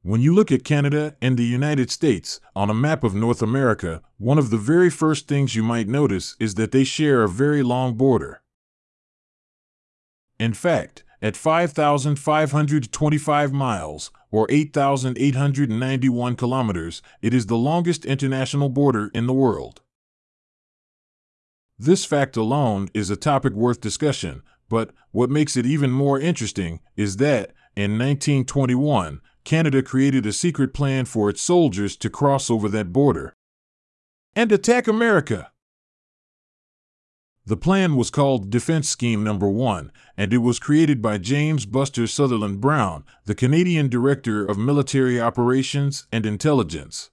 When you look at Canada and the United States on a map of North America, one of the very first things you might notice is that they share a very long border. In fact, at 5,525 miles, or 8,891 kilometers, it is the longest international border in the world. This fact alone is a topic worth discussion, but what makes it even more interesting is that, in 1921, Canada created a secret plan for its soldiers to cross over that border and attack America. The plan was called Defense Scheme No. 1, and it was created by James Buster Sutherland Brown, the Canadian Director of Military Operations and Intelligence.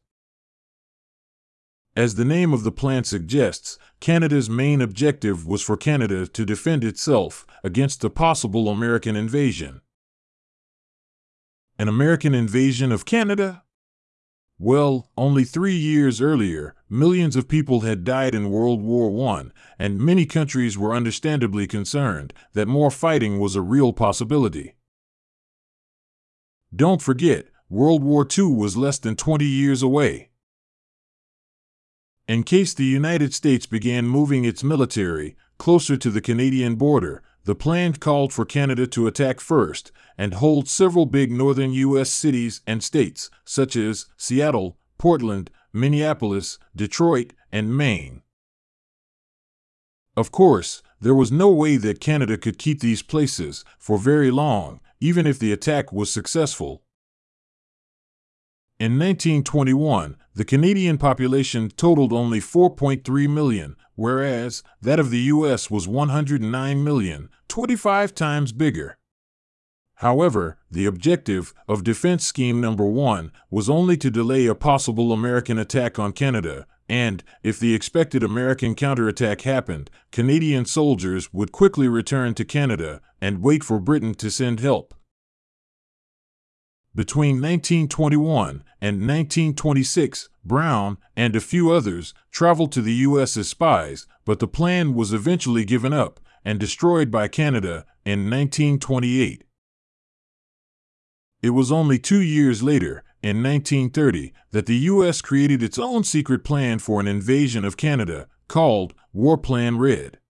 As the name of the plan suggests, Canada's main objective was for Canada to defend itself against a possible American invasion. An American invasion of Canada? Well, only 3 years earlier, millions of people had died in World War I, and many countries were understandably concerned that more fighting was a real possibility. Don't forget, World War II was less than 20 years away. In case the United States began moving its military closer to the Canadian border, the plan called for Canada to attack first and hold several big northern U.S. cities and states, such as Seattle, Portland, Minneapolis, Detroit, and Maine. Of course, there was no way that Canada could keep these places for very long, even if the attack was successful. In 1921, the Canadian population totaled only 4.3 million, whereas that of the U.S. was 109 million, 25 times bigger. However, the objective of Defense Scheme No. 1 was only to delay a possible American attack on Canada, and, if the expected American counterattack happened, Canadian soldiers would quickly return to Canada and wait for Britain to send help. Between 1921 and 1926, Brown and a few others traveled to the U.S. as spies, but the plan was eventually given up and destroyed by Canada in 1928. It was only 2 years later, in 1930, that the U.S. created its own secret plan for an invasion of Canada, called War Plan Red.